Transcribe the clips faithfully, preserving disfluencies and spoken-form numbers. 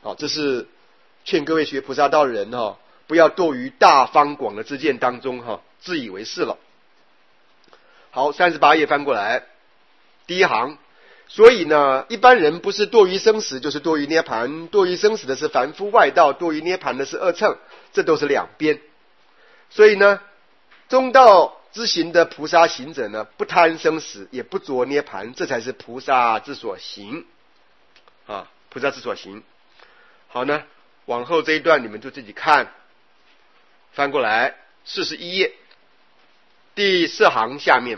好，这是劝各位学菩萨道的人哈、哦，不要堕于大方广的知见当中哈、哦，自以为是了。好，三十八页翻过来，第一行。所以呢，一般人不是堕于生死，就是堕于涅盘。堕于生死的是凡夫外道，堕于涅盘的是二乘，这都是两边。所以呢，中道之行的菩萨行者呢，不贪生死，也不着涅盘，这才是菩萨之所行啊！菩萨之所行。好呢，往后这一段你们就自己看，翻过来四十一页第四行下面。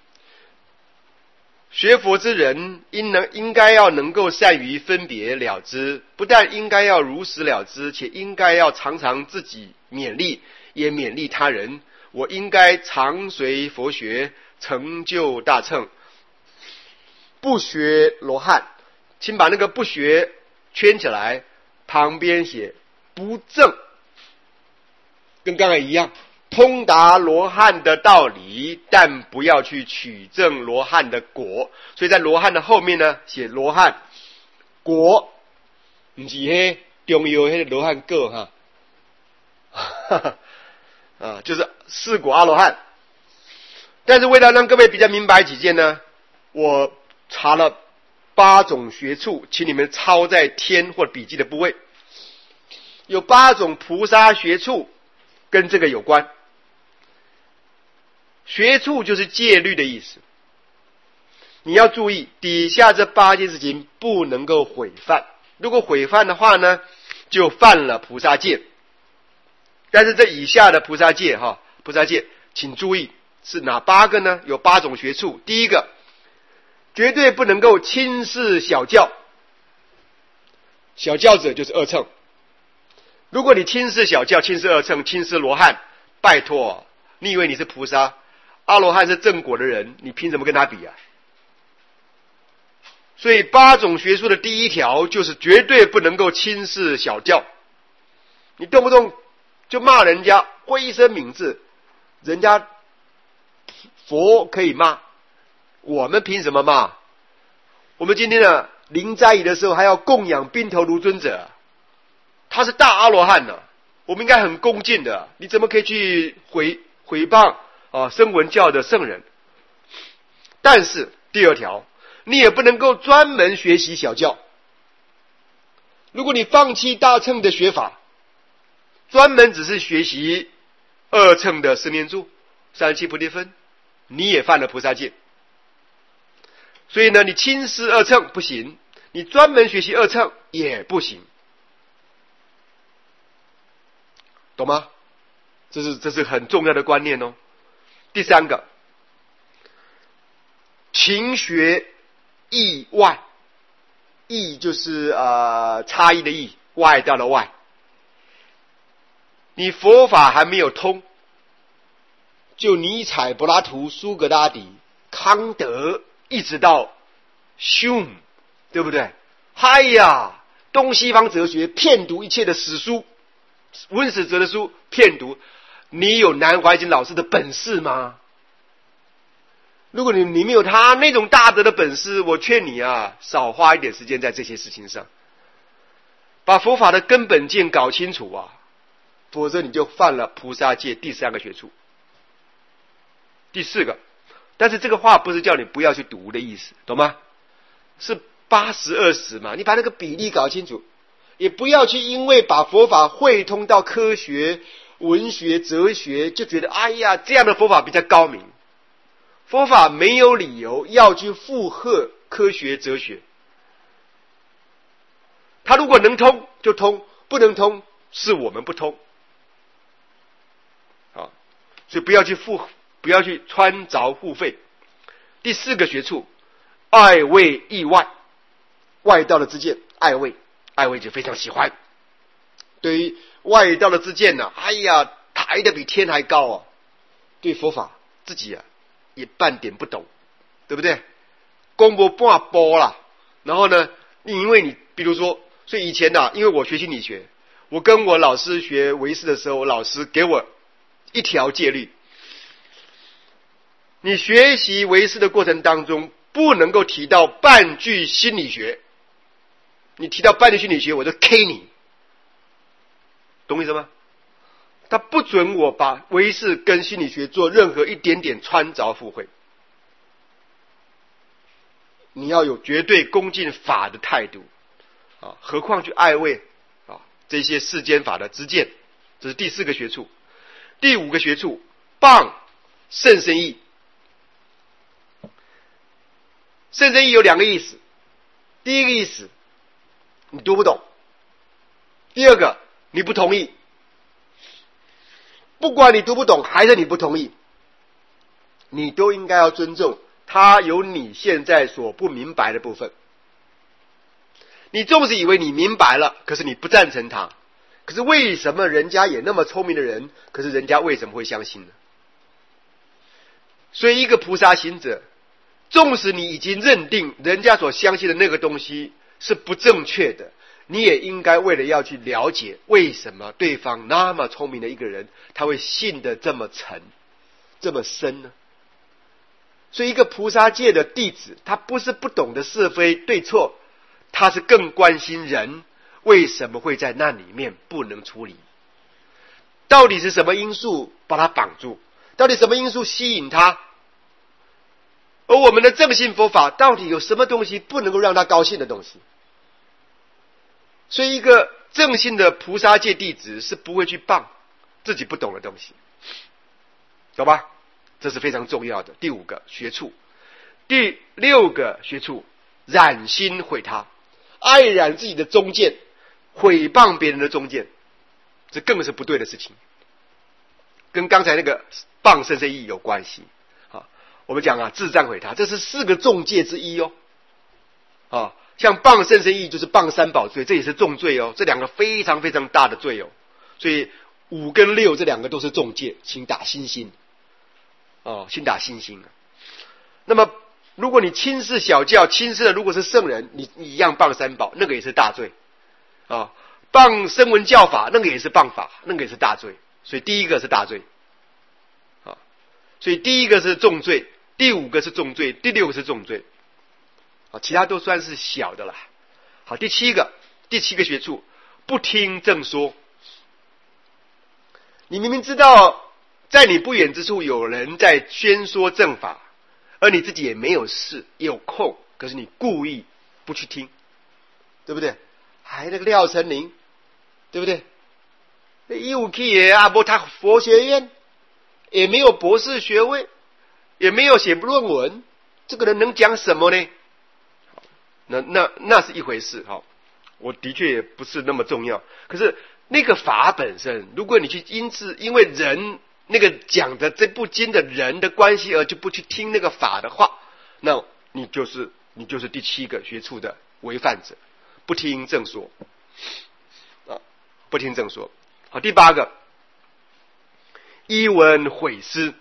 学佛之人应能应该要能够善于分别了知，不但应该要如实了知，且应该要常常自己勉励，也勉励他人。我应该常随佛学，成就大乘，不学罗汉。请把那个不学圈起来，旁边写不正，跟刚才一样，通达罗汉的道理，但不要去取证罗汉的果。所以在罗汉的后面呢，写罗汉果，不是那中药那个罗汉果哈，啊，就是四果阿罗汉。但是为了让各位比较明白几件呢，我查了八种学处，请你们抄在天或笔记的部位。有八种菩萨学处跟这个有关。学处就是戒律的意思，你要注意底下这八件事情不能够毁犯，如果毁犯的话呢，就犯了菩萨戒。但是这以下的菩萨戒哈，菩萨戒请注意是哪八个呢？有八种学处。第一个，绝对不能够轻视小教，小教者就是二乘。如果你轻视小教，轻视二乘，轻视罗汉，拜托，你以为你是菩萨？阿罗汉是正果的人，你凭什么跟他比啊？所以八种学术的第一条就是绝对不能够轻视小教。你动不动就骂人家灰声泯智，人家佛可以骂，我们凭什么骂？我们今天呢，临斋仪的时候还要供养宾头卢尊者，他是大阿罗汉呢，我们应该很恭敬的，你怎么可以去毁毁谤啊声闻教的圣人？但是第二条，你也不能够专门学习小教。如果你放弃大乘的学法，专门只是学习二乘的十年住、三十七菩提分，你也犯了菩萨戒。所以呢，你轻视二乘不行，你专门学习二乘也不行，懂吗？这是这是很重要的观念哦。第三个，勤学异外，异就是呃差异的异，外道的外。你佛法还没有通，就尼采、柏拉图、苏格拉底、康德，一直到修姆，对不对？嗨呀，东西方哲学骗读一切的史书，文史哲的书骗读，你有南怀瑾老师的本事吗？如果你你没有他那种大德的本事，我劝你啊，少花一点时间在这些事情上，把佛法的根本见搞清楚啊，否则你就犯了菩萨戒第三个学处。第四个，但是这个话不是叫你不要去读的意思，懂吗？是八十二十嘛，你把那个比例搞清楚，也不要去因为把佛法汇通到科学、文学、哲学，就觉得哎呀这样的佛法比较高明。佛法没有理由要去附和科学哲学，他如果能通就通，不能通是我们不通。好，所以不要去附，不要去穿凿附会。第四个学处，爱畏意外，外道的知见，爱畏，爱畏就非常喜欢。对于外道的知见呢、啊，哎呀，抬得比天还高啊！对佛法自己啊也半点不懂，对不对？公博半波啦。然后呢，因为你比如说，所以以前呢、啊，因为我学心理学，我跟我老师学唯识的时候，我老师给我一条戒律：你学习唯识的过程当中，不能够提到半句心理学。 你提到半年心理学，我就 K 你，懂我意思吗？他不准我把唯识跟心理学做任何一点点穿凿附会。你要有绝对恭敬法的态度啊，何况去爱畏啊这些世间法的知见，这是第四个学处。第五个学处，谤甚深义。甚深义有两个意思，第一个意思你读不懂，第二个你不同意。不管你读不懂还是你不同意，你都应该要尊重他有你现在所不明白的部分。你纵使以为你明白了，可是你不赞成他，可是为什么人家也那么聪明的人，可是人家为什么会相信呢？所以一个菩萨行者，纵使你已经认定人家所相信的那个东西是不正确的，你也应该为了要去了解为什么对方那么聪明的一个人，他会信得这么沉这么深呢？所以一个菩萨界的弟子，他不是不懂得是非对错，他是更关心人为什么会在那里面不能出离，到底是什么因素把他绑住，到底什么因素吸引他，而我们的正信佛法到底有什么东西不能够让他高兴的东西。所以一个正信的菩萨界弟子是不会去谤自己不懂的东西，懂吧？这是非常重要的第五个学处。第六个学处，染心毁他，爱染自己的中见，毁谤别人的中见，这更是不对的事情，跟刚才那个谤甚深义有关系啊。我们讲啊，自赞毁他，这是四个重戒之一哦。啊，像谤甚深义就是谤三宝罪，这也是重罪哦，这两个非常非常大的罪哦。所以五跟六这两个都是重戒，请打星星。哦，请打星星。那么如果你轻视小教，轻视的如果是圣人，你你一样谤三宝，那个也是大罪啊。谤声闻教法，那个也是谤法，那个也是大罪。所以第一个是大罪啊，所以第一个是重罪，第五个是重罪，第六个是重罪啊，其他都算是小的了。好，第七个第七个学处，不听正说。你明明知道在你不远之处有人在宣说正法，而你自己也没有事也有空，可是你故意不去听，对不对？还那个廖成林，对不对？一五 K 也阿波他佛学院也没有博士学位，也没有写论文，这个人能讲什么呢？那那那是一回事哈，我的确也不是那么重要。可是那个法本身，如果你去因此因为人那个讲的这部经的人的关系而就不去听那个法的话，那你就是你就是第七个学处的违犯者，不听正说啊，不听正说。好，第八个，依文毁师。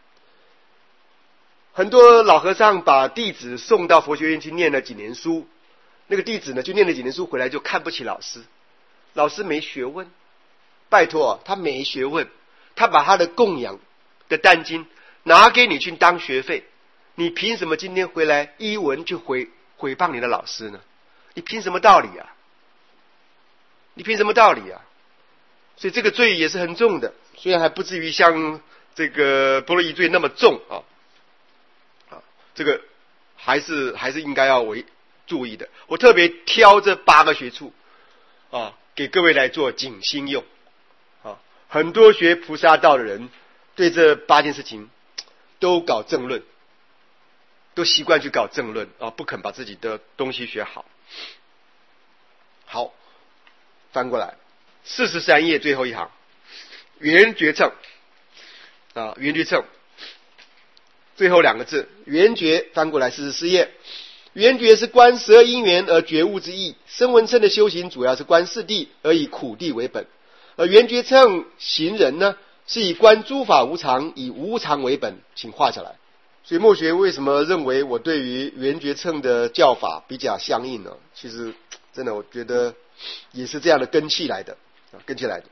很多老和尚把弟子送到佛学院去念了几年书，那个弟子呢就念了几年书回来就看不起老师，老师没学问，拜托他没学问，他把他的供养的担金拿给你去当学费，你凭什么今天回来依文去毁毁谤你的老师呢？你凭什么道理啊？你凭什么道理啊？所以这个罪也是很重的，虽然还不至于像这个般若一罪那么重啊，啊，这个还是还是应该要为注意的。我特别挑这八个学处啊，给各位来做警心用啊。很多学菩萨道的人对这八件事情都搞政论，都习惯去搞政论啊，不肯把自己的东西学好。好，翻过来四十三页最后一行，圆觉乘啊，圆觉乘最后两个字，圆觉翻过来四十四页，圆觉是观十二因缘而觉悟之意，声闻乘的修行主要是观四谛而以苦谛为本，而圆觉乘行人呢是以观诸法无常以无常为本，请画下来。所以墨学为什么认为我对于圆觉乘的教法比较相应呢？其实真的我觉得也是这样的根器来的啊，根器来的。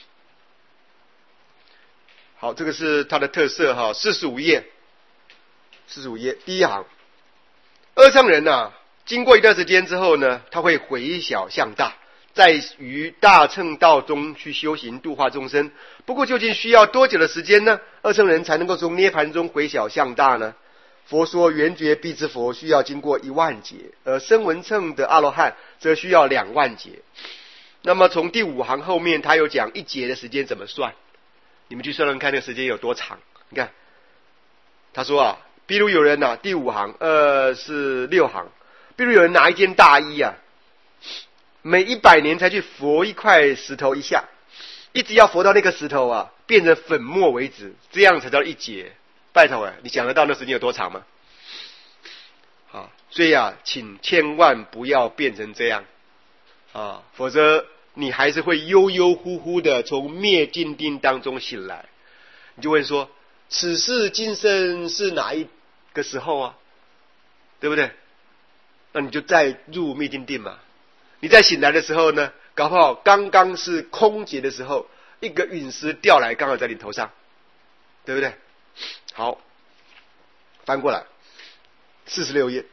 好，这个是它的特色哈，四十五页，四十五页第一行，阿僧人啊， 经过一段时间之后呢，他会回小向大，在于大乘道中去修行度化众生。不过究竟需要多久的时间呢？二乘人才能够从涅盘中回小向大呢？佛说圆觉必之佛需要经过一万劫，而声闻乘的阿罗汉则需要两万劫。那么从第五行后面，他有讲一劫的时间怎么算，你们去算算看那个时间有多长。你看他说啊，比如有人啊，第五行呃是六行，比如有人拿一件大衣啊，每一百年才去佛一块石头一下，一直要佛到那个石头啊变成粉末为止，这样才叫一劫。拜托啊，你想得到那时间有多长吗？啊，所以啊，请千万不要变成这样啊，否则你还是会悠悠忽忽的从灭尽定当中醒来。你就问说，此世今生是哪一个时候啊？对不对？那你就再入灭尽定嘛。你再醒来的时候呢，搞不好刚刚是空劫的时候，一个陨石掉来，刚好在你头上，对不对？好，翻过来四十六页。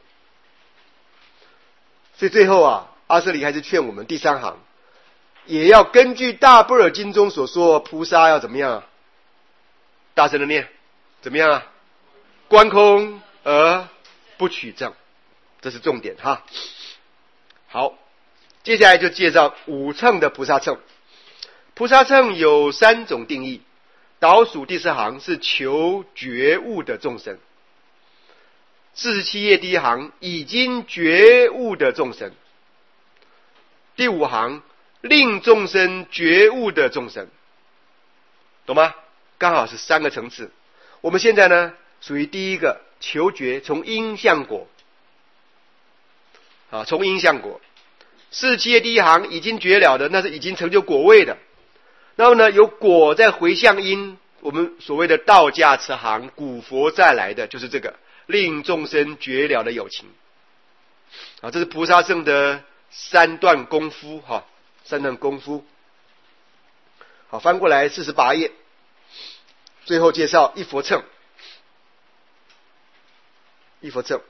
所以最后啊，阿舍利还是劝我们第三行也要根据大般若经中所说，菩萨要怎么样啊？大声的念，怎么样啊？观空而不取正，这是重点哈。好，接下来就介绍五乘的菩萨乘。菩萨乘有三种定义，倒数第四行是求觉悟的众生，四十七页第一行已经觉悟的众生，第五行令众生觉悟的众生，懂吗？刚好是三个层次。我们现在呢属于第一个求觉，从因向果啊，从因向果。四十七页第一行已经觉了的，那是已经成就果位的。然后呢，有果在回向因，我们所谓的道驾持行，古佛再来的就是这个令众生觉了的有情啊，这是菩萨乘的三段功夫哈，三段功夫。好，翻过来四十八页，最后介绍一佛乘。一佛乘，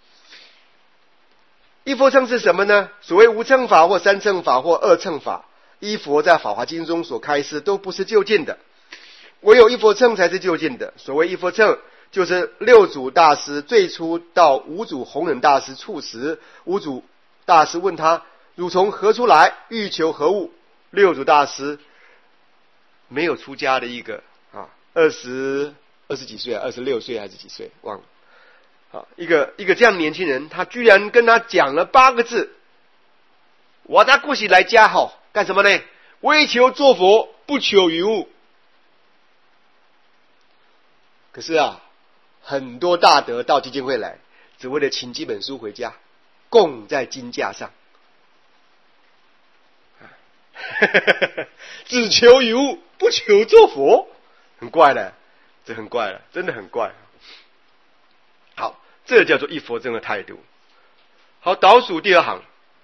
一佛乘是什么呢？所谓无乘法或三乘法或二乘法，依佛在法华经中所开示，都不是究竟的，唯有一佛乘才是究竟的。所谓一佛乘，就是六祖大师最初到五祖弘忍大师处时，五祖大师问他：汝从何处来？欲求何物？六祖大师没有出家的一个啊，二十二十几岁啊，二十六岁还是几岁忘了啊，一个一个这样的年轻人，他居然跟他讲了八个字：我达过喜来家好，干什么呢？为求做佛，不求于物。可是啊，很多大德到基金会来，只为了请几本书回家，供在经架上，只求于物，不求做佛，很怪的，这很怪了，真的很怪。好，这叫做一佛乘的态度。好，倒数第二行，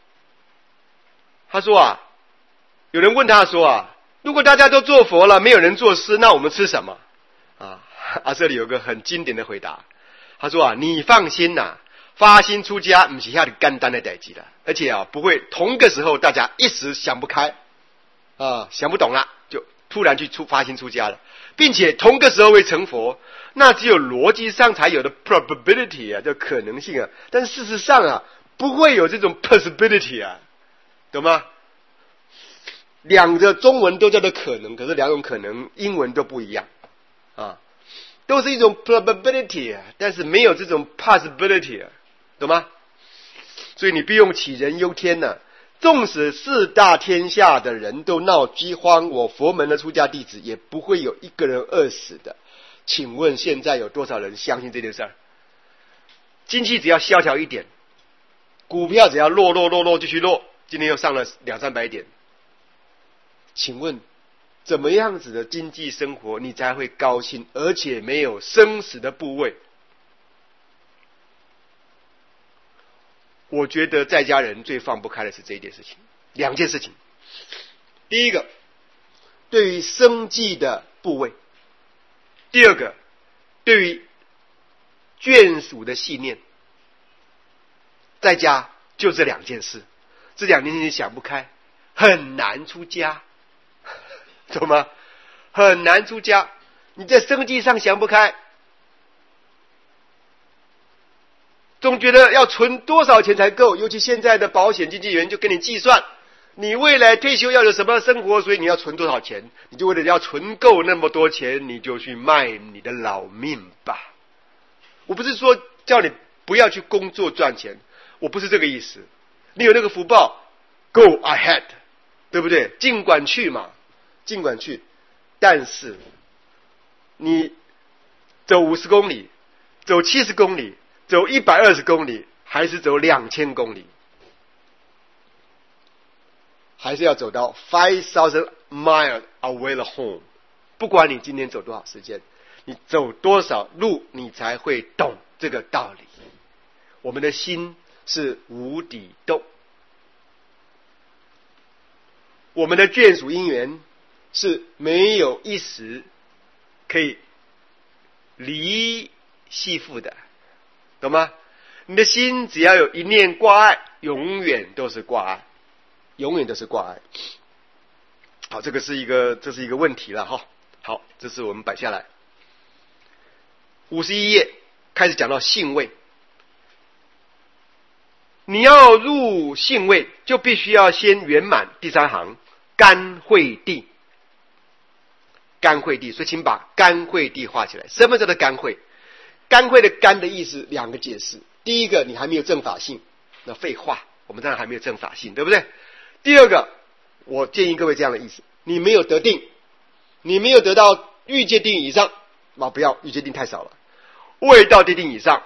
他说啊，有人问他说啊，如果大家都做佛了，没有人做师，那我们吃什么啊？啊，这里有个很经典的回答，他说啊，你放心呐、啊，发心出家不是那么简单的代志了，而且啊，不会同个时候大家一时想不开啊，想不懂了，就突然去出发心出家了，并且同个时候会成佛，那只有逻辑上才有的 probability 啊，叫可能性啊，但事实上啊，不会有这种 possibility 啊，懂吗？两个中文都叫做可能，可是两种可能英文都不一样啊，都是一种 probability 啊，但是没有这种 possibility 啊，懂吗？所以你不用杞人忧天呐、啊，纵使四大天下的人都闹饥荒，我佛门的出家弟子也不会有一个人饿死的。请问现在有多少人相信这件事儿？经济只要萧条一点，股票只要落落落落继续落，今天又上了两三百点。请问怎么样子的经济生活你才会高兴，而且没有生死的部位？我觉得在家人最放不开的是这一件事情，两件事情。第一个，对于生计的部位；第二个，对于眷属的信念。 在家就这两件事，这两件事情想不开，很难出家，懂吗？很难出家。你在生计上想不开，总觉得要存多少钱才够，尤其现在的保险经纪人就跟你计算你未来退休要有什么生活，所以你要存多少钱，你就为了要存够那么多钱，你就去卖你的老命吧。我不是说叫你不要去工作赚钱，我不是这个意思。你有那个福报 ，Go ahead， 对不对？尽管去嘛，尽管去。但是你走五十公里，走七十公里，走一百二十公里，还是走两千公里？还是要走到 five thousand miles away the home。不管你今天走多少时间，你走多少路，你才会懂这个道理。我们的心是无底洞，我们的眷属因缘是没有一时可以离系缚的，懂吗？你的心只要有一念挂碍，永远都是挂碍，永远都是挂碍。好，这个是一个这是一个问题了哈。好，这是我们摆下来。五十一页开始讲到性位，你要入性位，就必须要先圆满第三行甘惠地。甘惠地，所以请把甘惠地画起来。什么叫做甘惠？甘惠的甘的意思两个解释。第一个，你还没有正法性，那废话，我们当然还没有正法性，对不对？第二个，我建议各位这样的意思：你没有得定，你没有得到欲界定以上，啊，不要欲界定太少了，未到地定以上，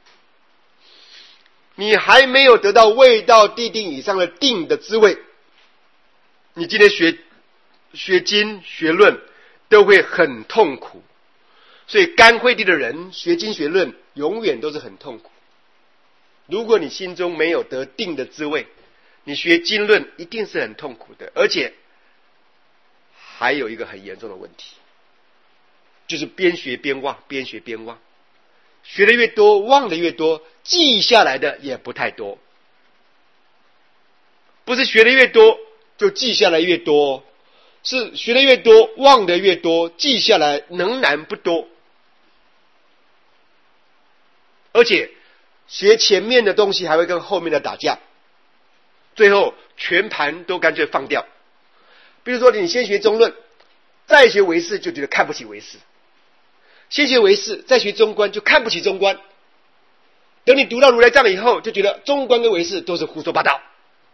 你还没有得到未到地定以上的定的滋味，你今天学学经学论都会很痛苦。所以甘惠地的人学经学论永远都是很痛苦。如果你心中没有得定的滋味，你学经论一定是很痛苦的。而且还有一个很严重的问题，就是边学边忘，边学边忘，学的越多，忘的越多，记下来的也不太多。不是学的越多就记下来越多，是学的越多，忘的越多，记下来仍然不多。而且学前面的东西还会跟后面的打架，最后全盘都干脆放掉。比如说你先学中论，再学唯识，就觉得看不起唯识；先学唯识，再学中观，就看不起中观。等你读到如来藏以后，就觉得中观跟唯识都是胡说八道。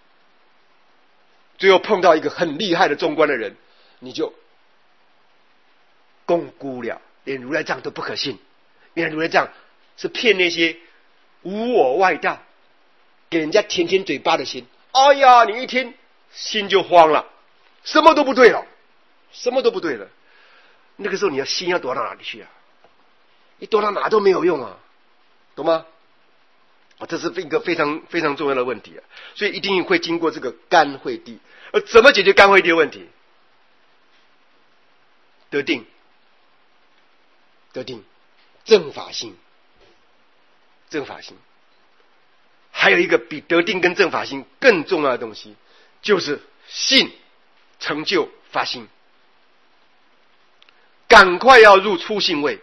最后碰到一个很厉害的中观的人，你就共估了，连如来藏都不可信。原来如来藏是骗那些无我外道，给人家甜甜嘴巴的心。哎呀，你一听心就慌了，什么都不对了，什么都不对了。那个时候你的心要躲到哪里去啊？你躲到哪都没有用啊，懂吗？这是一个非常非常重要的问题啊，所以一定会经过这个甘惠地。而怎么解决甘惠地的问题？得定，得定，正法性，正法性。还有一个比得定跟正法性更重要的东西，就是信成就发心。赶快要入初信位，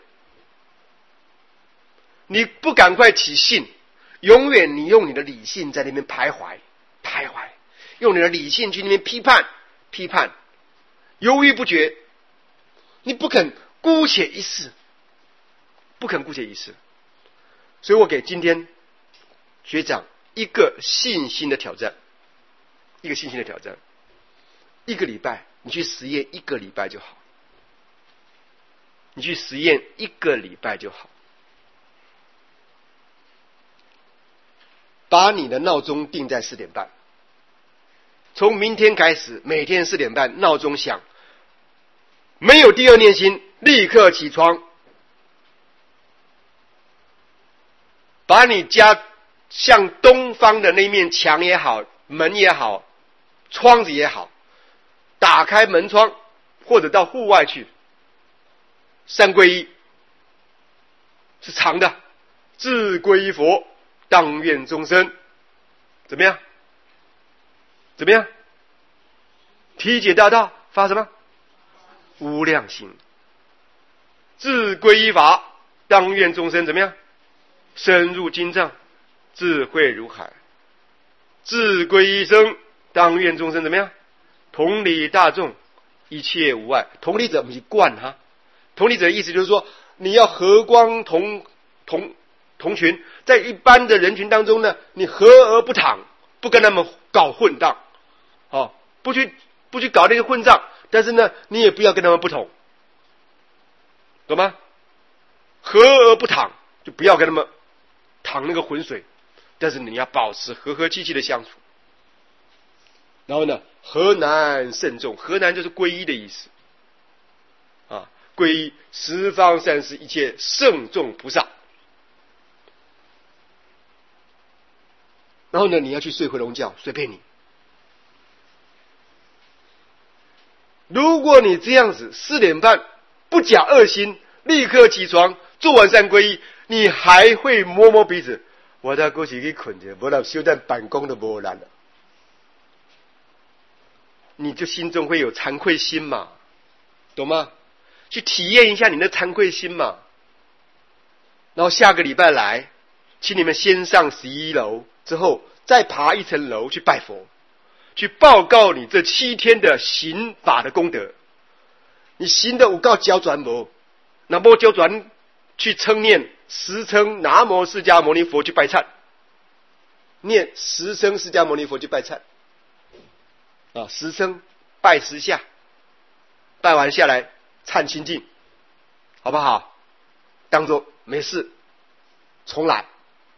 你不赶快起信，永远你用你的理性在那边徘徊徘徊，用你的理性去那边批判批判，犹豫不决，你不肯姑且一试，不肯姑且一试。所以我给今天学长一个信心的挑战，一个信心的挑战，一个礼拜你去实验一个礼拜就好，你去实验一个礼拜就好。把你的闹钟定在四点半，从明天开始，每天四点半闹钟响，没有第二念心，立刻起床，把你家向东方的那面墙也好，门也好，窗子也好，打开门窗，或者到户外去，三皈依是长的，自皈依佛，当愿众生怎么样？怎么样？体解大道，发什么？无量心。自归依法，当愿众生怎么样？深入经藏，智慧如海。自归依生，当愿众生怎么样？同理大众，一切无碍。同理者不是惯哈，同理者的意思就是说，你要和光同同同群，在一般的人群当中呢，你和而不搪，不跟他们搞混账，哦，不去不去搞那个混账，但是呢，你也不要跟他们不同，懂吗？和而不搪，就不要跟他们淌那个浑水，但是你要保持和和气气的相处。然后呢，河南慎重，河南就是皈依的意思啊，皈依十方三世一切圣众菩萨。然后呢，你要去睡回笼觉，随便你。如果你这样子四点半不假恶心，立刻起床做完三皈依，你还会摸摸鼻子，我在过去去困着，不然修在办公都没难了。你就心中会有惭愧心嘛，懂吗？去体验一下你的惭愧心嘛。然后下个礼拜来，请你们先上十一楼，之后再爬一层楼去拜佛，去报告你这七天的行法的功德。你行的有够交转无？那么交转去称念十称南无释迦牟尼佛去拜忏，念十声释迦牟尼佛去拜忏。啊，十声拜十下，拜完下来忏清净，好不好？当作没事，重来。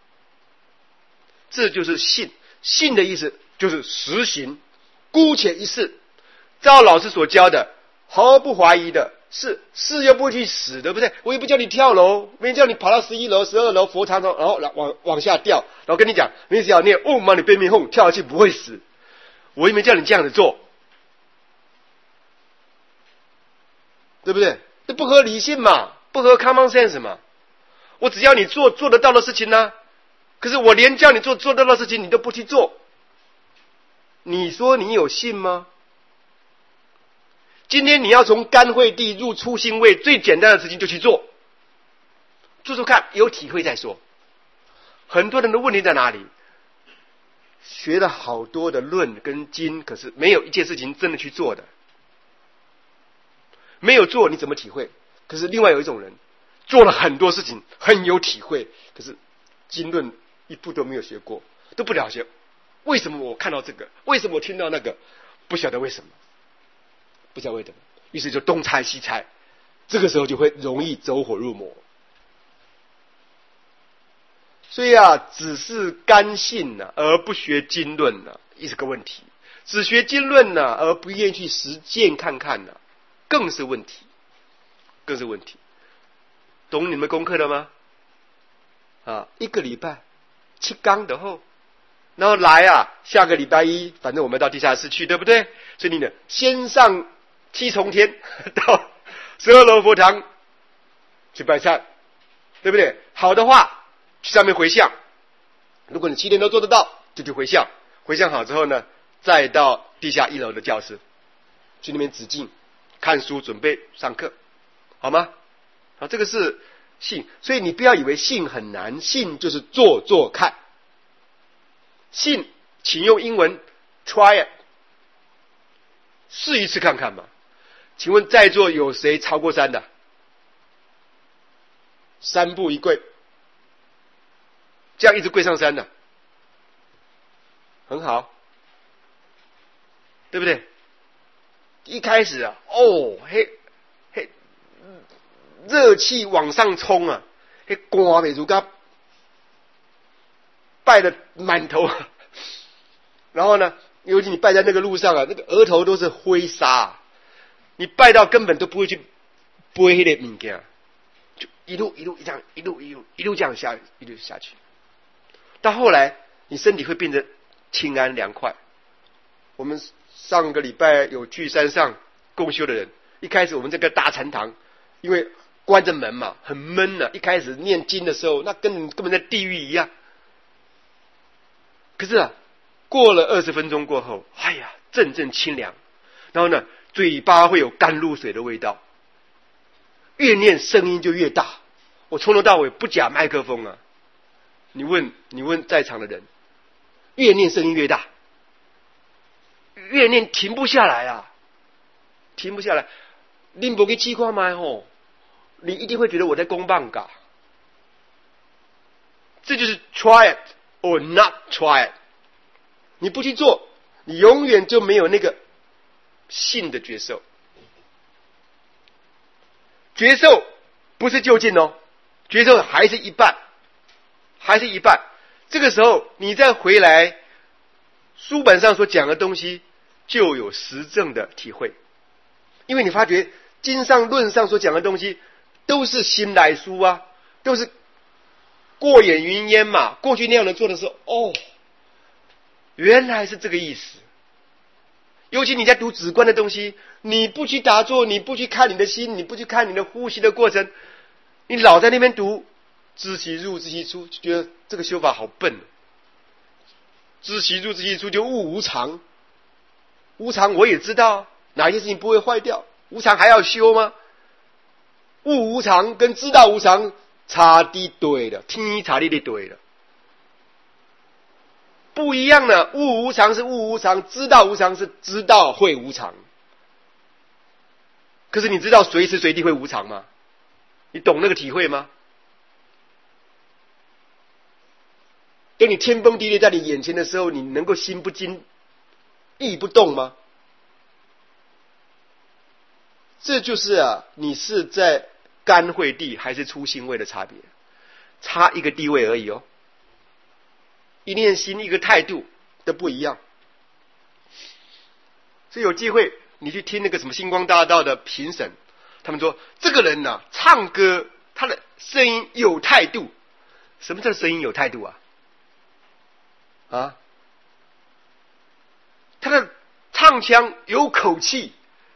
这就是信，信的意思就是实行，姑且一试，照老师所教的，毫不怀疑的，是是又不会去死，对不对？我也不叫你跳楼，没叫你跑到十一楼、十二楼佛堂，然后往往下掉，然后跟你讲，你只要念嗡嘛呢呗咪吽，跳下去不会死。我也没叫你这样子做，对不对？这不合理性嘛，不合 common sense 嘛。我只要你做做得到的事情呢、啊，可是我连叫你做做得到的事情你都不去做，你说你有信吗？今天你要从干慧地入初心位，最简单的事情就去做，做做看，有体会再说。很多人的问题在哪里？学了好多的论跟经，可是没有一件事情真的去做的，没有做你怎么体会？可是另外有一种人做了很多事情很有体会，可是经论一部都没有学过，都不了解为什么我看到这个，为什么我听到那个，不晓得为什么，不晓得为什么，于是就东猜西猜，这个时候就会容易走火入魔。所以啊，只是干信呢、啊，而不学经论呢、啊，也是个问题；只学经论呢、啊，而不愿意去实践看看呢、啊，更是问题，更是问题。懂你们功课了吗？啊，一个礼拜七纲的后，然后来啊，下个礼拜一，反正我们到地下室去，对不对？所以你呢，先上七重天到十二楼佛堂去拜忏，对不对？好的话。去上面回向，如果你七天都做得到，就去回向。回向好之后呢，再到地下一楼的教室，去那边止境、看书、准备上课，好吗？好，这个是信，所以你不要以为信很难，信就是做做看。信，请用英文 try it， 试一次看看嘛。请问在座有谁超过三的？三步一跪。这样一直跪上山的，很好，对不对？一开始啊，哦，嘿，嘿，热气往上冲啊，嘿，刮美如刚拜的满头，然后呢，尤其你拜在那个路上啊，那个额头都是灰沙，你拜到根本都不会去背那个物件，就一路一路这样，一路一路一路这样下，一路下去。到后来，你身体会变得清安凉快。我们上个礼拜有去山上共修的人，一开始我们这个大禅堂，因为关着门嘛，很闷啊。一开始念经的时候，那跟根本在地狱一样。可是啊， 过了二十分钟过后，哎呀，阵阵清凉，然后呢，嘴巴会有甘露水的味道，越念声音就越大。我从头到尾不假麦克风啊，你问你问在场的人，越念声音越大，越念停不下来啊，停不下来。你不去试看卖吼，你一定会觉得我在公棒嘎。这就是 try it or not try it。你不去做，你永远就没有那个信的觉受。觉受不是就近哦，觉受还是一半，还是一半。这个时候你再回来，书本上所讲的东西就有实证的体会，因为你发觉经上论上所讲的东西都是新来书啊，都是过眼云烟嘛。过去那样的做的时候，哦，原来是这个意思。尤其你在读直观的东西，你不去打坐，你不去看你的心，你不去看你的呼吸的过程，你老在那边读知其入知其出，就觉得这个修法好笨。知其入知其出就悟无常，无常我也知道，哪些事情不会坏掉，无常还要修吗？悟无常跟知道无常差地对了，天差地对了，不一样的。悟无常是悟无常，知道无常是知道会无常。可是你知道随时随地会无常吗？你懂那个体会吗？当你天崩地裂在你眼前的时候，你能够心不惊意不动吗？这就是啊，你是在干慧地还是粗心位的差别，差一个地位而已哦。一念心一个态度的不一样。所以有机会你去听那个什么星光大道的评审，他们说这个人呢、啊、唱歌他的声音有态度。什么叫声音有态度啊？啊，他的唱腔有口气，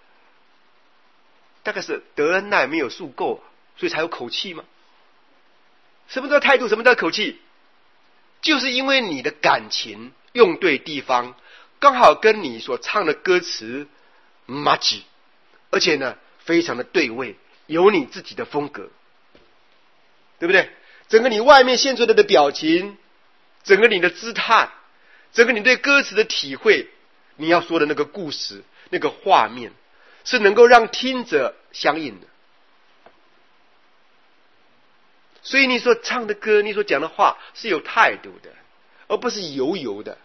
大概是德恩奈没有受够，所以才有口气吗？什么叫态度？什么叫口气？就是因为你的感情用对地方，刚好跟你所唱的歌词 match， 而且呢非常的对位，有你自己的风格，对不对？整个你外面现出来的表情，整个你的姿态，整个你对歌词的体会，你要说的那个故事，那个画面，是能够让听者相应的。所以你所唱的歌，你所讲的话是有态度的，而不是油油的，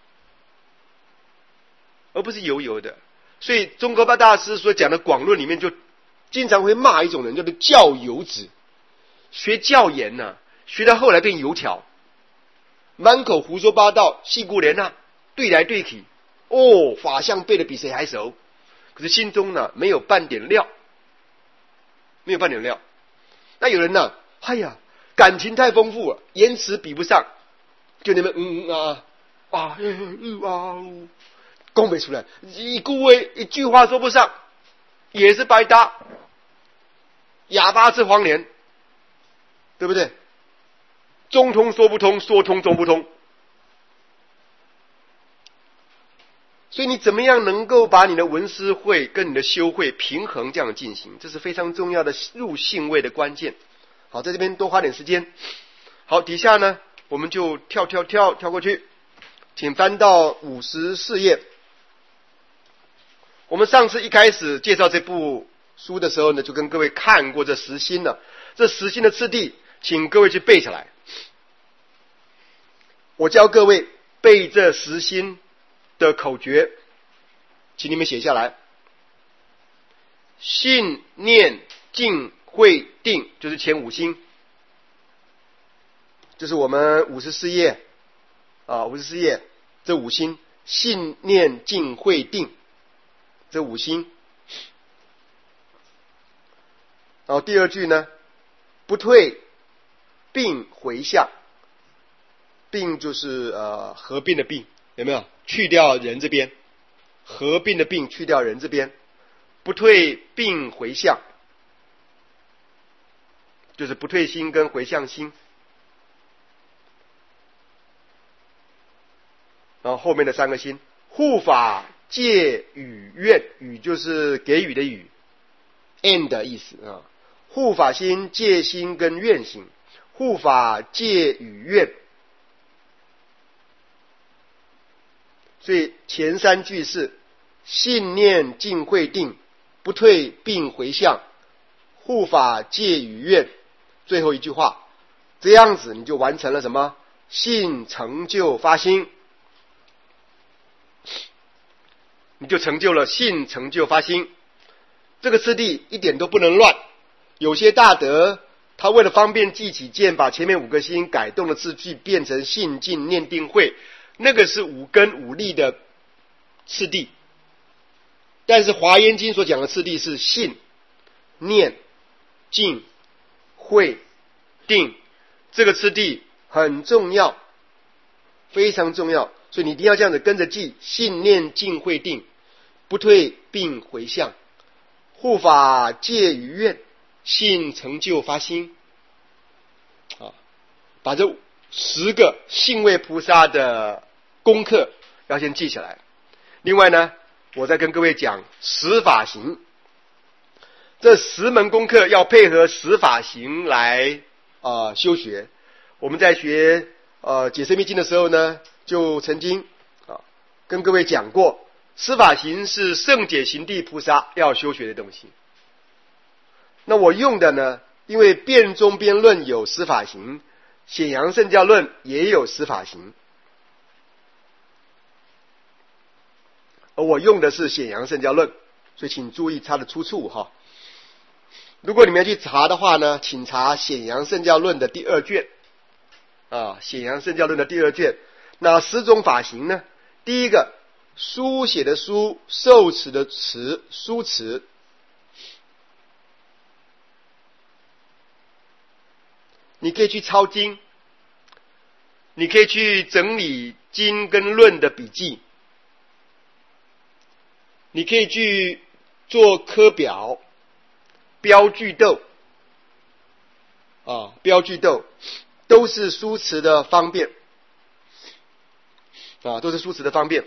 而不是油油的。所以中国八大师所讲的广论里面，就经常会骂一种人，叫做教油子。学教研呢、啊，学到后来变油条，满口胡说八道，戏骨莲啊，对来对去，哦，法相背得比谁还熟，可是心中呢没有半点料，没有半点料。那有人呢，哎呀，感情太丰富了，言辞比不上，就那么嗯啊啊嗯啊，讲不出来，一句话一句话说不上，也是白搭，哑巴吃黄连，对不对？中通说不通，说通中不通。所以你怎么样能够把你的文思慧跟你的修慧平衡这样进行，这是非常重要的入性位的关键。好，在这边多花点时间。好，底下呢我们就跳跳跳跳过去，请翻到五十四页。我们上次一开始介绍这部书的时候呢，就跟各位看过这十心了。这十心的次第，请各位去背下来。我教各位背这十心的口诀，请你们写下来。信念静慧定，就是前五心，就是我们五十四页啊，五十四页这五心，信念静慧定这五心。然后第二句呢，不退并回向，并就是呃合并的并，有没有？去掉人这边，合并的并去掉人这边，不退并回向，就是不退心跟回向心。 然后后面的三个心，护法戒与愿，与就是给予的予 ，and 的意思啊。护法心、戒心跟愿心，护法戒与愿。所以前三句是信念尽会定，不退并回向，护法戒与愿。最后一句话，这样子你就完成了什么？信成就发心，你就成就了信成就发心。这个次第一点都不能乱。有些大德他为了方便记起见，把前面五个心改动的次序变成信尽念定慧，那个是五根五力的次第。但是华严经所讲的次第是信、念、尽、慧、定，这个次第很重要，非常重要，所以你一定要这样子跟着记：信念尽慧定，不退并回向，护法戒与愿，信成就发心。啊，把这十个信位菩萨的功课要先记起来。另外呢，我再跟各位讲十法行，这十门功课要配合十法行来呃修学。我们在学呃解释密经的时候呢，就曾经啊跟各位讲过，十法行是圣解行地菩萨要修学的东西。那我用的呢，因为辩中辩论有十法行，显扬圣教论也有十法行，而我用的是显扬圣教论，所以请注意它的出处哈。如果你们要去查的话呢，请查显扬圣教论的第二卷啊，显扬圣教论的第二卷。那十种法行呢，第一个书写的书，受持的持，书持。你可以去抄经，你可以去整理经跟论的笔记，你可以去做科表、标句斗啊，标句斗都是书持的方便啊，都是书持的方便。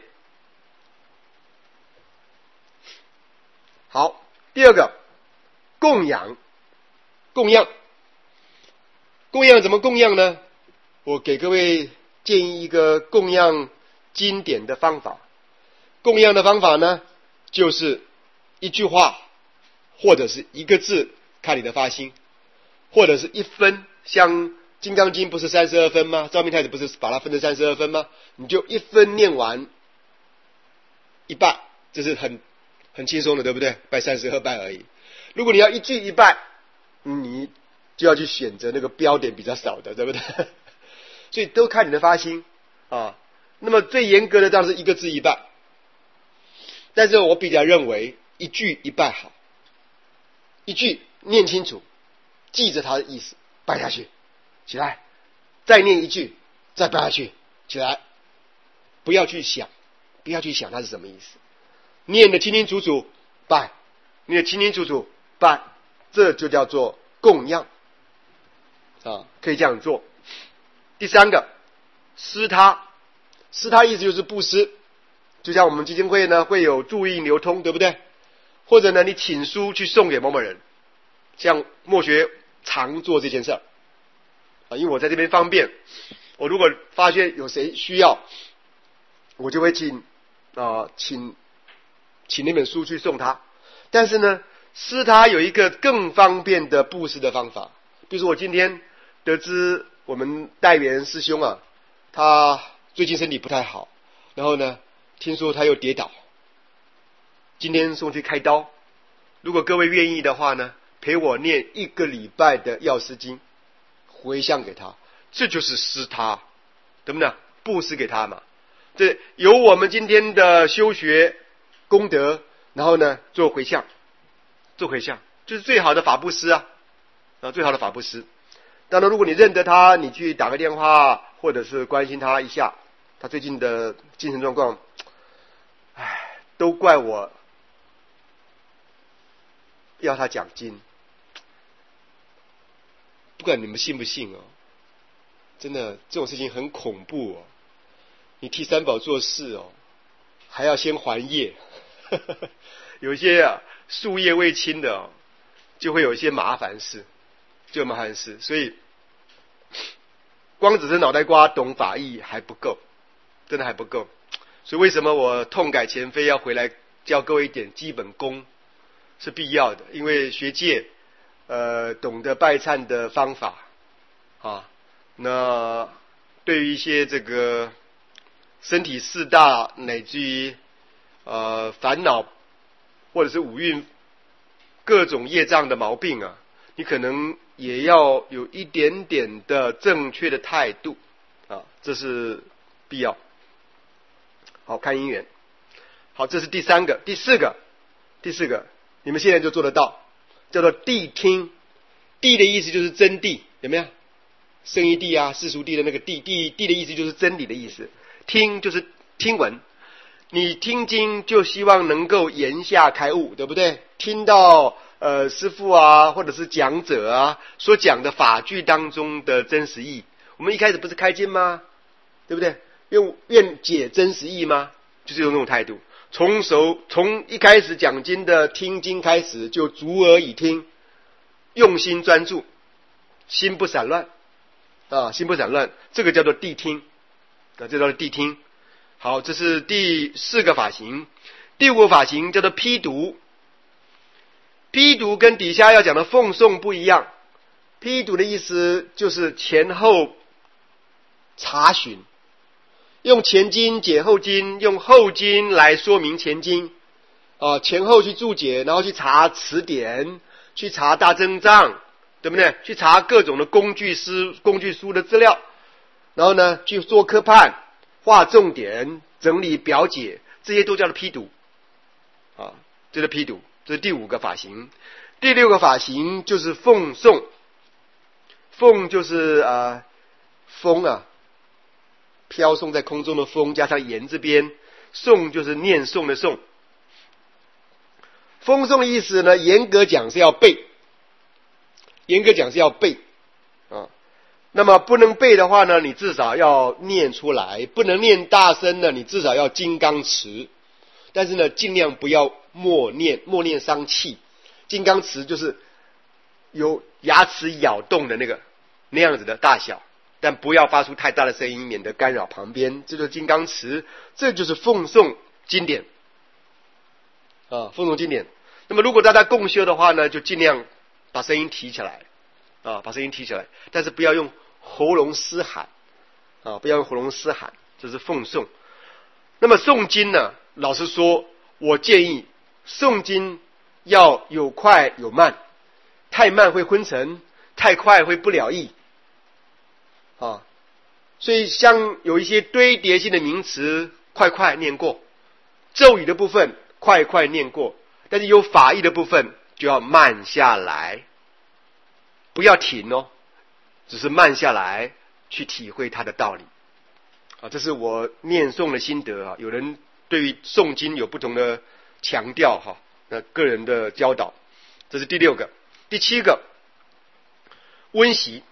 好，第二个供养，供养。供养怎么供养呢？我给各位建议一个供养经典的方法。供养的方法呢，就是一句话或者是一个字，看你的发心，或者是一分，像《金刚经》不是三十二分吗？昭明太子不是把它分成三十二分吗？你就一分念完一拜，这是很很轻松的，对不对？拜三十二拜而已。如果你要一句一拜，你就要去选择那个标点比较少的，对不对？所以都看你的发心啊。那么最严格的当然是一个字一拜，但是我比较认为一句一拜好，一句念清楚，记着它的意思，拜下去，起来，再念一句，再拜下去，起来，不要去想，不要去想它是什么意思，念得清清楚楚，拜，念得清清楚楚，拜，这就叫做供养。啊，可以这样做。第三个，施他，施他意思就是布施，就像我们基金会呢会有注印流通，对不对？或者呢，你请书去送给某某人，像默学常做这件事儿啊，因为我在这边方便，我如果发现有谁需要，我就会请啊、呃、请请那本书去送他。但是呢，施他有一个更方便的布施的方法，比如说我今天得知我们代言师兄啊，他最近身体不太好，然后呢，听说他又跌倒，今天送去开刀。如果各位愿意的话呢，陪我念一个礼拜的药师经，回向给他，这就是施他，对不对？布施给他嘛。这由我们今天的修学功德，然后呢做回向，做回向就是最好的法布施啊，啊，最好的法布施。当然，如果你认得他，你去打个电话，或者是关心他一下，他最近的精神状况，唉，都怪我要他讲经，不管你们信不信哦，真的这种事情很恐怖哦。 你替三宝做事哦，还要先还业。有些啊树业未清的哦，就会有一些麻烦事，就有麻烦事。所以光只是脑袋瓜懂法义还不够，真的还不够。所以为什么我痛改前非要回来教各位一点基本功是必要的？因为学界呃懂得拜忏的方法啊，那对于一些这个身体四大乃至于呃烦恼或者是五蕴各种业障的毛病啊，你可能也要有一点点的正确的态度啊，这是必要。好，看因缘。好，这是第三个。第四个，第四个，你们现在就做得到，叫做谛听。谛的意思就是真谛，有没有？圣义谛啊，世俗谛的那个谛，谛谛的意思就是真理的意思。听就是听闻，你听经就希望能够言下开悟，对不对？听到呃师父啊，或者是讲者啊所讲的法句当中的真实义。我们一开始不是开经吗？对不对？用愿解真实义吗？就是用那种态度，从手从一开始讲经的听经开始，就足耳以听，用心专注，心不散乱啊，心不散乱，这个叫做谛听啊，这叫做谛听。好，这是第四个法行。第五个法行叫做批读。批读跟底下要讲的奉诵不一样，批读的意思就是前后查询，用前经解后经，用后经来说明前经啊，前后去注解，然后去查词典，去查大增藏，对不对？去查各种的工具书、工具书的资料，然后呢去做科判、划重点、整理表解，这些都叫做批读啊，这是批读，这是第五个法行。第六个法行就是奉诵。奉就是啊风啊，飘送在空中的风，加上言字边，诵就是念诵的诵。奉诵的意思呢，严格讲是要背，严格讲是要背啊。那么不能背的话呢，你至少要念出来；不能念大声呢，你至少要金刚持。但是呢，尽量不要默念，默念伤气。金刚持就是有牙齿咬动的那个那样子的大小，但不要发出太大的声音，免得干扰旁边。这就是金刚持，这就是奉诵经典啊，奉诵经典。那么如果大家共修的话呢，就尽量把声音提起来啊，把声音提起来，但是不要用喉咙嘶喊啊，不要用喉咙嘶喊，这是奉诵。那么诵经呢，老实说，我建议诵经要有快有慢，太慢会昏沉，太快会不了义啊。所以像有一些堆叠性的名词，快快念过；咒语的部分快快念过，但是有法义的部分就要慢下来，不要停哦，只是慢下来去体会它的道理啊。这是我念诵的心得啊。有人对于诵经有不同的强调哈，那个人的教导。这是第六个。第七个，温习。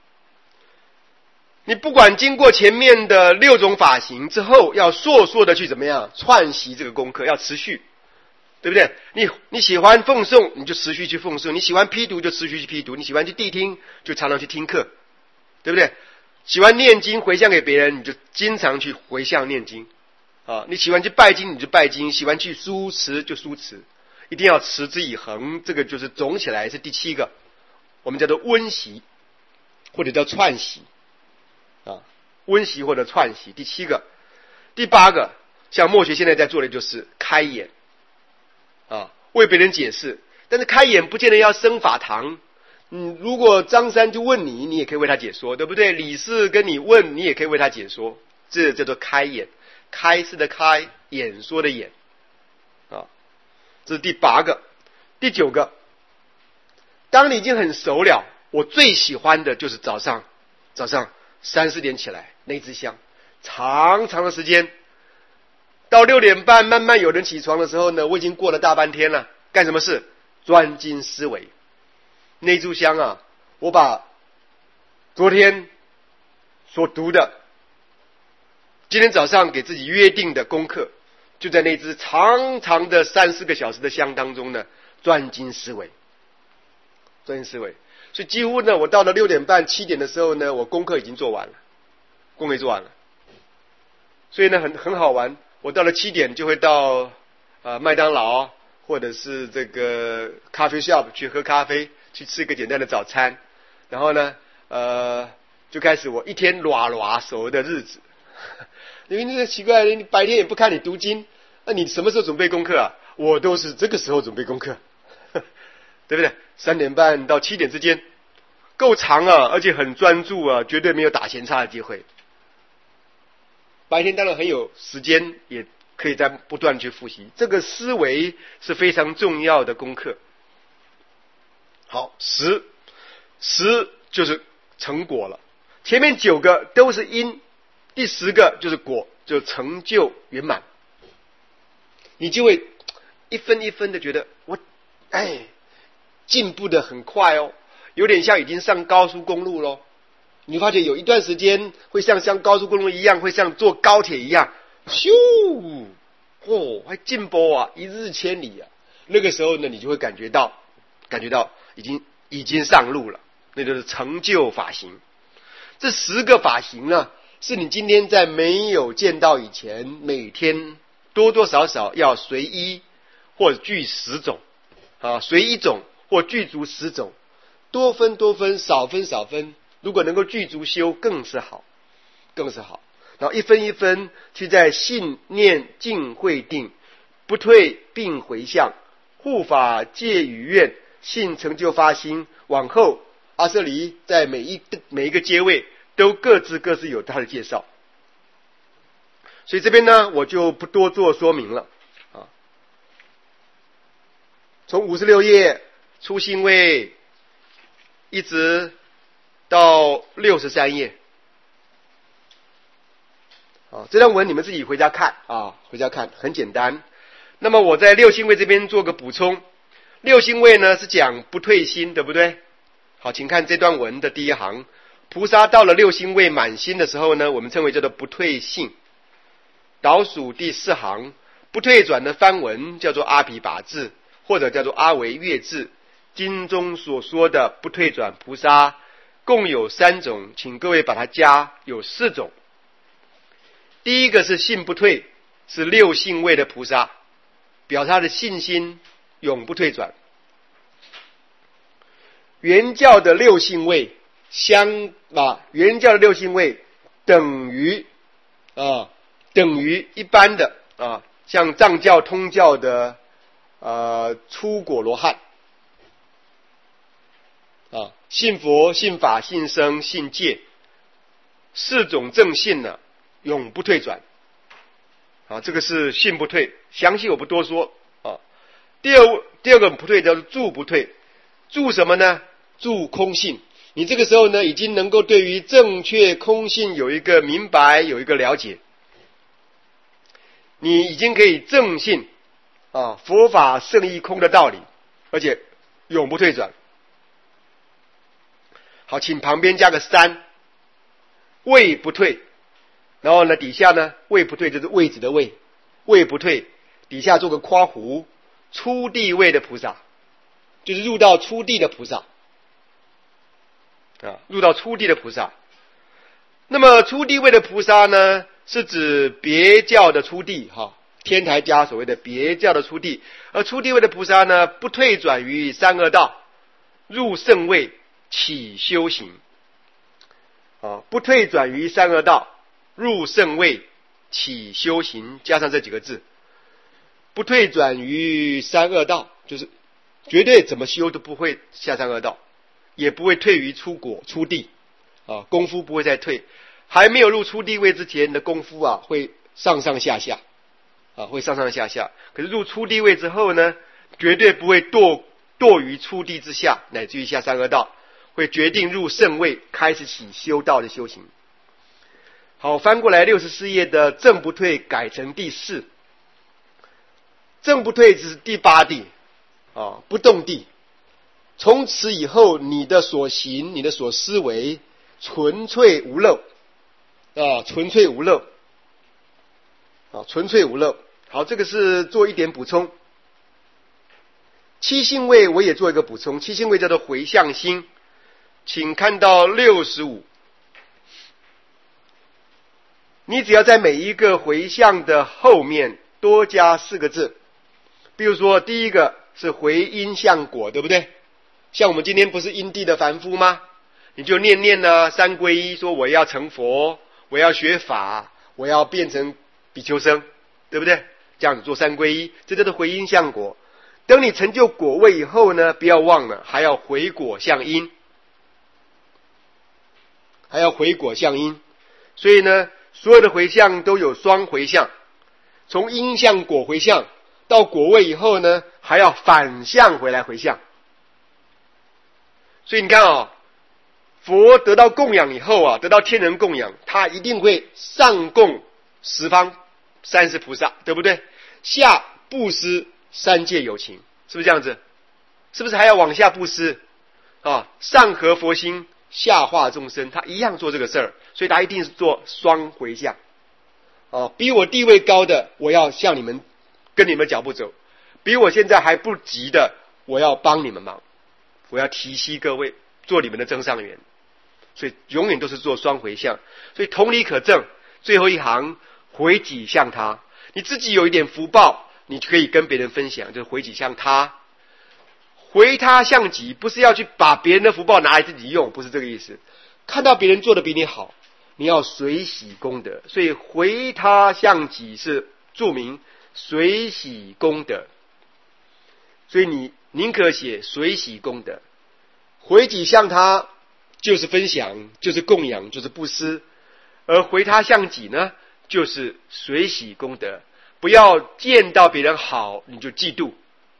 你不管经过前面的六种法行之后，要烁烁的去怎么样串习这个功课，要持续，对不对？你你喜欢奉诵，你就持续去奉诵；你喜欢批读，就持续去批读；你喜欢去谛听，就常常去听课，对不对？喜欢念经回向给别人，你就经常去回向念经啊！你喜欢去拜经，你就拜经；喜欢去书持就书持，一定要持之以恒。这个就是总起来是第七个，我们叫做温习，或者叫串习啊，温习或者串习。第七个，第八个，像墨学现在在做的就是开眼啊，为别人解释。但是开眼不见得要升法堂。嗯，如果张三就问你，你也可以为他解说，对不对？李四跟你问，你也可以为他解说，这叫做开眼。开示的开，演说的演啊，这是第八个。第九个，当你已经很熟了，我最喜欢的就是早上早上三四点起来那支香，长长的时间，到六点半慢慢有人起床的时候呢，我已经过了大半天了。干什么事？专精思维。那炷香啊，我把昨天所读的今天早上给自己约定的功课，就在那支长长的三四个小时的香当中呢，专精思维，专精思维。所以几乎呢，我到了六点半、七点的时候呢，我功课已经做完了，功课做完了。所以呢，很很好玩。我到了七点就会到呃麦当劳或者是这个咖啡 shop 去喝咖啡，去吃一个简单的早餐，然后呢，呃，就开始我一天拉拉熟的日子。因为那个奇怪，你白天也不看你读经，那你什么时候准备功课啊？我都是这个时候准备功课，对不对？三点半到七点之间，够长啊，而且很专注啊，绝对没有打闲岔的机会。白天当然很有时间，也可以在不断去复习。这个思维是非常重要的功课。好，十，十就是成果了。前面九个都是因，第十个就是果，就成就圆满。你就会一分一分的觉得我，哎，进步的很快哦，有点像已经上高速公路咯。你发觉有一段时间会像像高速公路一样，会像坐高铁一样，咻，哦，还进步啊，一日千里啊。那个时候呢，你就会感觉到，感觉到已经已经上路了，那就是成就法行。这十个法行呢，是你今天在没有见到以前，每天多多少少要随一或具十种啊，随一种或具足十种，多分多分，少分少分。如果能够具足修，更是好，更是好。然后一分一分去在信念净慧定，不退并回向，护法戒与愿，信成就发心。往后阿舍离在每一每一个阶位都各自各自有他的介绍，所以这边呢我就不多做说明了啊。从五十六页初心位一直到六十三页，啊，这段文你们自己回家看啊，回家看很简单。那么我在六心位这边做个补充，六心位呢是讲不退心，对不对？好，请看这段文的第一行，菩萨到了六心位满心的时候呢，我们称为叫做不退性。倒数第四行，不退转的梵文叫做阿毗跋致，或者叫做阿维月智。经中所说的不退转菩萨共有三种，请各位把它加，有四种。第一个是信不退，是六信位的菩萨，表他的信心永不退转。原教的六信位相啊，原教的六信位等于啊，等于一般的啊，像藏教、通教的呃初果罗汉啊，信佛、信法、信僧、信戒，四种正信呢，永不退转啊，这个是信不退，详细我不多说啊。第二第二个不退叫做住不退，住什么呢？住空性。你这个时候呢，已经能够对于正确空性有一个明白，有一个了解，你已经可以正信啊佛法胜义空的道理，而且永不退转。好，请旁边加个三，位不退，然后呢底下呢位不退就是位置的位，位不退底下做个括弧，初地位的菩萨，就是入到初地的菩萨啊，入到初地的菩萨。那么初地位的菩萨呢，是指别教的初地哈，天台家所谓的别教的初地，而初地位的菩萨呢，不退转于三恶道，入圣位起修行啊，不退转于三恶道，入圣位起修行，加上这几个字，不退转于三恶道，就是绝对怎么修都不会下三恶道，也不会退于初果初地啊，功夫不会再退，还没有入初地位之前，你的功夫啊会上上下下啊，会上上下下。可是入初地位之后呢，绝对不会堕堕于初地之下，乃至于下三恶道，会决定入圣位，开始起修道的修行。好，翻过来六十四页的正不退改成第四，正不退是第八地啊，不动地。从此以后，你的所行、你的所思维纯粹无漏啊，纯粹无漏。 啊，纯粹无漏。好，这个是做一点补充。七性位我也做一个补充，七性位叫做回向心，请看到六十五。你只要在每一个回向的后面多加四个字，比如说第一个是回因向果，对不对？像我们今天不是因地的凡夫吗？你就念念呢三皈依，说我要成佛，我要学法，我要变成比丘僧，对不对？这样子做三皈依，这叫做回因向果。等你成就果位以后呢，不要忘了还要回果向因，还要回果向因。所以呢，所有的回向都有双回向，从因向果回向到果位以后呢，还要反向回来回向。所以你看啊，佛得到供养以后啊，得到天人供养，他一定会上供十方三十菩萨，对不对？下布施三界有情，是不是这样子？是不是还要往下布施啊？上合佛心，下化众生，他一样做这个事儿，所以他一定是做双回向啊。比我地位高的，我要向你们跟你们脚步走；比我现在还不及的，我要帮你们忙，我要提携各位，做你们的增上缘。所以永远都是做双回向。所以同理可证，最后一行回己向他，你自己有一点福报，你可以跟别人分享，就是回己向他。回他向己，不是要去把别人的福报拿来自己用，不是这个意思。看到别人做的比你好，你要随喜功德。所以回他向己是注明随喜功德，所以你宁可写随喜功德。回己向他就是分享，就是供养，就是布施。而回他向己呢，就是随喜功德。不要见到别人好你就嫉妒，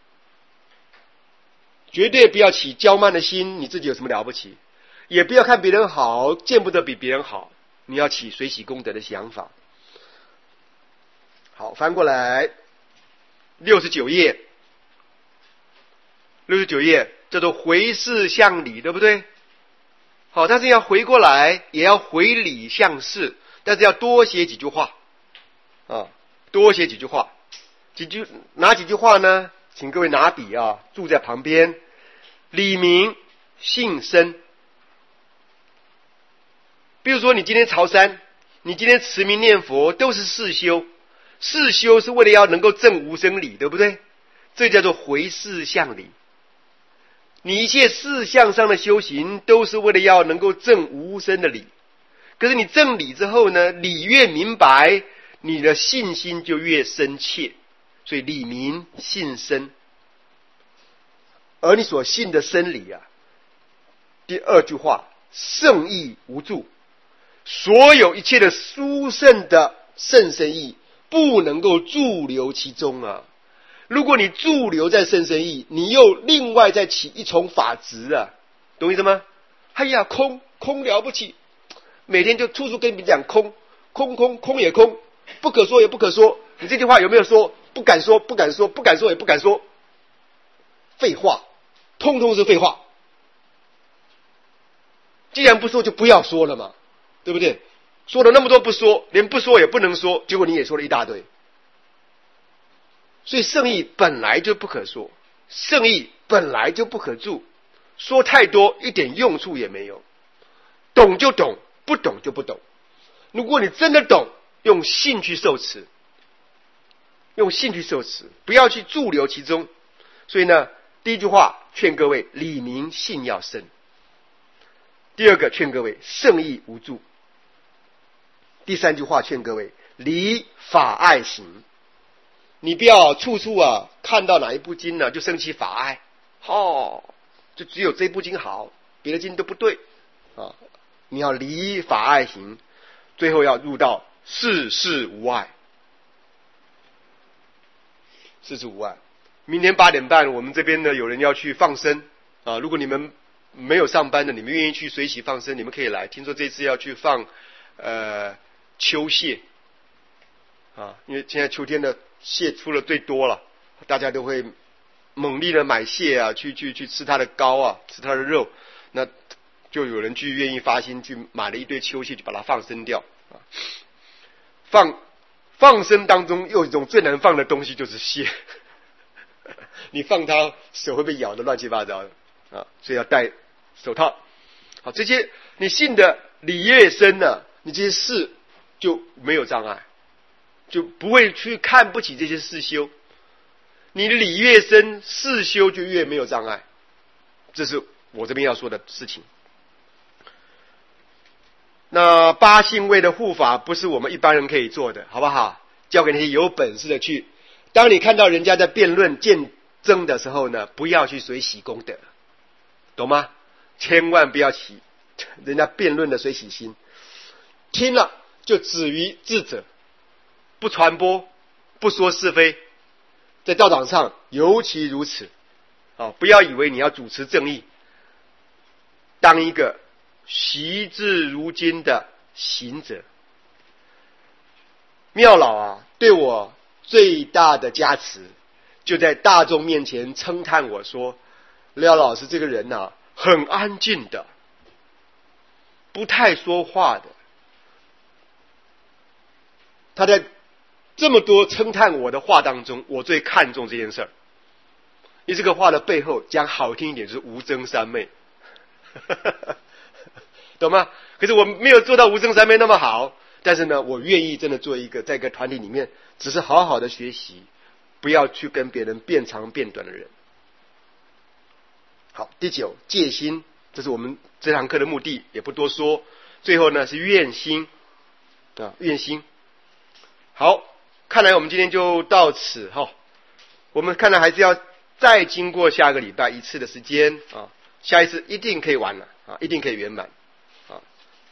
绝对不要起骄慢的心，你自己有什么了不起？也不要看别人好，见不得比别人好，你要起随喜功德的想法。好，翻过来六十九页，六十九页叫做回事向理，对不对？好，但是要回过来，也要回理向事，但是要多写几句话啊，多写几句话。几句哪几句话呢？请各位拿笔啊，注在旁边。理明性身。比如说你今天朝山，你今天持名念佛，都是事修。事修是为了要能够证无生理，对不对？这叫做回事向理。你一切事项上的修行，都是为了要能够证无生的理。可是你证理之后呢，理越明白，你的信心就越深切。所以理明信深。而你所信的真理啊，第二句话，圣意无助，所有一切的殊胜的甚深意不能够驻留其中啊。如果你驻留在甚深意，你又另外再起一重法执啊，懂意思吗？哎呀，空空了不起，每天就处处跟你讲空空空空也空，不可说也不可说。你这句话有没有说？不敢说，不敢说，不敢说也不敢说，废话，通通是废话。既然不说，就不要说了嘛，对不对？说了那么多不说，连不说也不能说，结果你也说了一大堆。所以圣意本来就不可说，圣意本来就不可著，说太多一点用处也没有。懂就懂，不懂就不懂。如果你真的懂，用信去受持，用信去受持，不要去驻留其中。所以呢，第一句话劝各位理明信要深，第二个劝各位圣意无助，第三句话劝各位理法爱行。你不要处处啊看到哪一部经呢就生起法爱，哦，就只有这部经好，别的经都不对啊！你要理法爱行，最后要入到事事无碍。事事无碍。明天八点半，我们这边呢有人要去放生啊！如果你们没有上班的，你们愿意去随喜放生，你们可以来。听说这次要去放呃秋蟹啊，因为现在秋天的蟹出了最多了，大家都会猛力的买蟹啊，去去去吃它的膏啊，吃它的肉。那就有人去愿意发心去买了一堆秋蟹，去把它放生掉啊。放放生当中有一种最难放的东西就是蟹，你放它手会被咬得乱七八糟的啊，所以要戴手套。好，这些你信的礼越深呢，你这些事就没有障碍，就不会去看不起这些事修。你的礼越深，事修就越没有障碍。这是我这边要说的事情。那八信位的护法不是我们一般人可以做的，好不好？交给那些有本事的去。当你看到人家在辩论见证的时候呢，不要去随喜功德，懂吗？千万不要起人家辩论的随喜心，听了就止于智者，不传播，不说是非。在道场上尤其如此啊！不要以为你要主持正义，当一个习至如今的行者。妙老啊，对我最大的加持，就在大众面前称叹我说：“廖老师这个人啊，很安静的，不太说话的。”他在这么多称叹我的话当中，我最看重这件事儿。因为这个话的背后，讲好听一点就是无争三昧，懂吗？可是我没有做到无争三昧那么好，但是呢，我愿意真的做一个在一个团体里面，只是好好的学习，不要去跟别人辩长辩短的人。好，第九，戒心，这是我们这堂课的目的，也不多说。最后呢是愿心啊，愿心。好，看来我们今天就到此哈。我们看来还是要再经过下个礼拜一次的时间啊，下一次一定可以完了啊，一定可以圆满啊。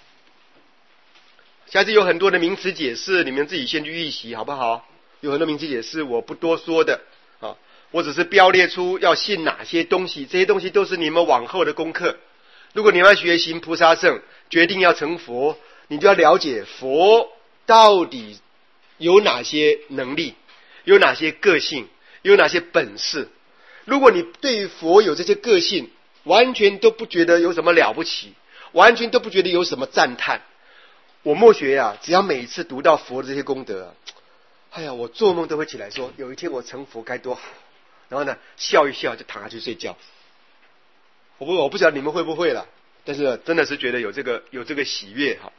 下次有很多的名词解释，你们自己先去预习好不好？有很多名词解释我不多说的啊，我只是标列出要信哪些东西，这些东西都是你们往后的功课。如果你要学行菩萨圣，决定要成佛，你就要了解佛到底有哪些能力，有哪些个性，有哪些本事。如果你对于佛有这些个性完全都不觉得有什么了不起，完全都不觉得有什么赞叹，我默学啊，只要每一次读到佛的这些功德啊，哎呀，我做梦都会起来说，有一天我成佛该多好。然后呢，笑一笑就躺下去睡觉。我不我不晓得你们会不会了，但是真的是觉得有这个有这个喜悦哈。